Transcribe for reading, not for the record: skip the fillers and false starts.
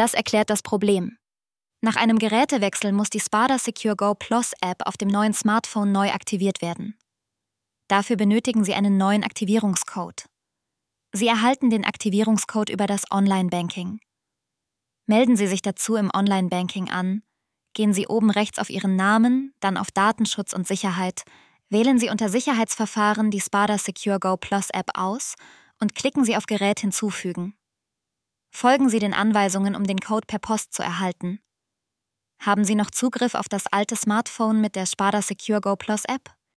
Das erklärt das Problem. Nach einem Gerätewechsel muss die Spada Secure Go Plus App auf dem neuen Smartphone neu aktiviert werden. Dafür benötigen Sie einen neuen Aktivierungscode. Sie erhalten den Aktivierungscode über das Online-Banking. Melden Sie sich dazu im Online-Banking an, gehen Sie oben rechts auf Ihren Namen, dann auf Datenschutz und Sicherheit, wählen Sie unter Sicherheitsverfahren die Spada Secure Go Plus App aus und klicken Sie auf Gerät hinzufügen. Folgen Sie den Anweisungen, um den Code per Post zu erhalten. Haben Sie noch Zugriff auf das alte Smartphone mit der Spada Secure Go Plus App?